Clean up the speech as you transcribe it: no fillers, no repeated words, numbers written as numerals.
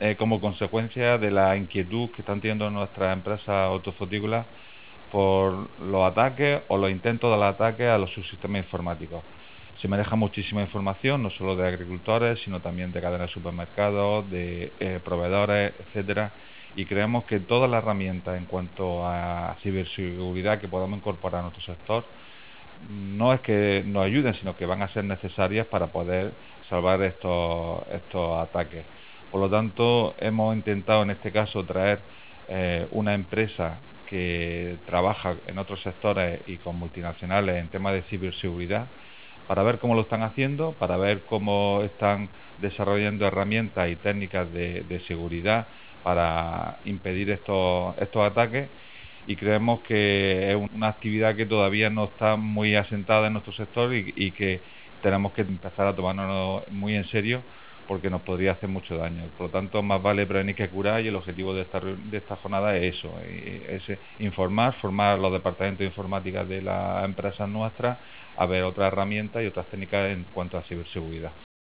como consecuencia de la inquietud que están teniendo nuestras empresas hortofrutícolas por los ataques o los intentos de ataque a los subsistemas informáticos. Se maneja muchísima información, no solo de agricultores, sino también de cadenas de supermercados, de proveedores, etcétera. Y creemos que todas las herramientas en cuanto a ciberseguridad que podamos incorporar a nuestro sector no es que nos ayuden, sino que van a ser necesarias para poder salvar estos ataques. Por lo tanto, hemos intentado en este caso traer una empresa que trabaja en otros sectores y con multinacionales en temas de ciberseguridad para ver cómo lo están haciendo, para ver cómo están desarrollando herramientas y técnicas de seguridad para impedir estos ataques, y creemos que es una actividad que todavía no está muy asentada en nuestro sector y que tenemos que empezar a tomarnos muy en serio porque nos podría hacer mucho daño. Por lo tanto, más vale prevenir que curar, y el objetivo de esta jornada es eso, es informar, formar a los departamentos de informática de las empresas nuestras a ver otras herramientas y otras técnicas en cuanto a ciberseguridad.